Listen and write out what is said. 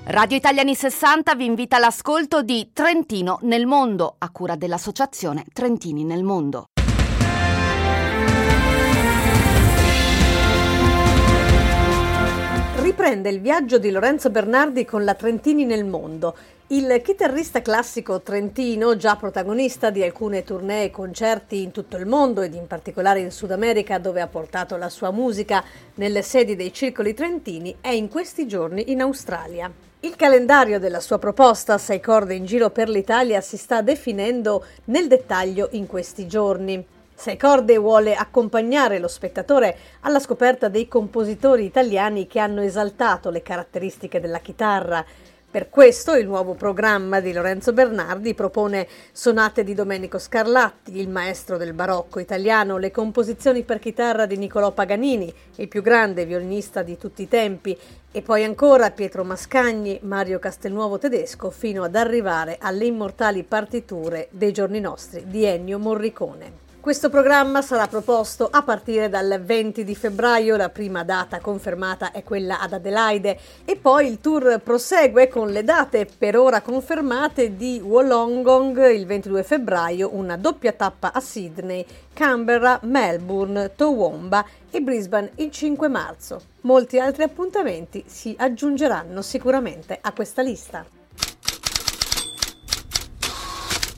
Radio Italiani 60 vi invita all'ascolto di Trentino nel mondo, a cura dell'associazione Trentini nel mondo. Riprende il viaggio di Lorenzo Bernardi con la Trentini nel mondo. Il chitarrista classico trentino, già protagonista di alcune tournée e concerti in tutto il mondo ed in particolare in Sud America, dove ha portato la sua musica nelle sedi dei circoli trentini, è in questi giorni in Australia. Il calendario della sua proposta, 6 corde in giro per l'Italia, si sta definendo nel dettaglio in questi giorni. 6 corde vuole accompagnare lo spettatore alla scoperta dei compositori italiani che hanno esaltato le caratteristiche della chitarra. Per questo il nuovo programma di Lorenzo Bernardi propone sonate di Domenico Scarlatti, il maestro del barocco italiano, le composizioni per chitarra di Niccolò Paganini, il più grande violinista di tutti i tempi, e poi ancora Pietro Mascagni, Mario Castelnuovo tedesco, fino ad arrivare alle immortali partiture dei giorni nostri di Ennio Morricone. Questo programma sarà proposto a partire dal 20 di febbraio, la prima data confermata è quella ad Adelaide, e poi il tour prosegue con le date per ora confermate di Wollongong il 22 febbraio, una doppia tappa a Sydney, Canberra, Melbourne, Toowoomba e Brisbane il 5 marzo. Molti altri appuntamenti si aggiungeranno sicuramente a questa lista.